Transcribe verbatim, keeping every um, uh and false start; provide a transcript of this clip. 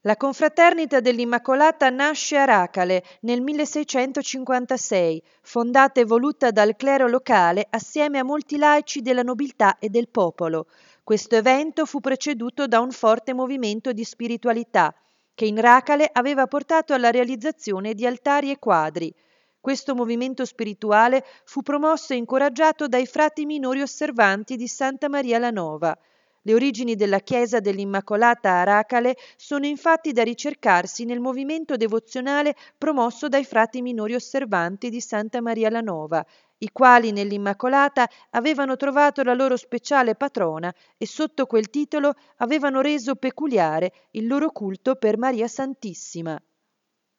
La Confraternita dell'Immacolata nasce a Racale nel milleseicentocinquantasei, fondata e voluta dal clero locale assieme a molti laici della nobiltà e del popolo. Questo evento fu preceduto da un forte movimento di spiritualità, che in Racale aveva portato alla realizzazione di altari e quadri. Questo movimento spirituale fu promosso e incoraggiato dai frati minori osservanti di Santa Maria la Nova. Le origini della Chiesa dell'Immacolata a Racale sono infatti da ricercarsi nel movimento devozionale promosso dai frati minori osservanti di Santa Maria la Nova, i quali nell'Immacolata avevano trovato la loro speciale patrona e sotto quel titolo avevano reso peculiare il loro culto per Maria Santissima.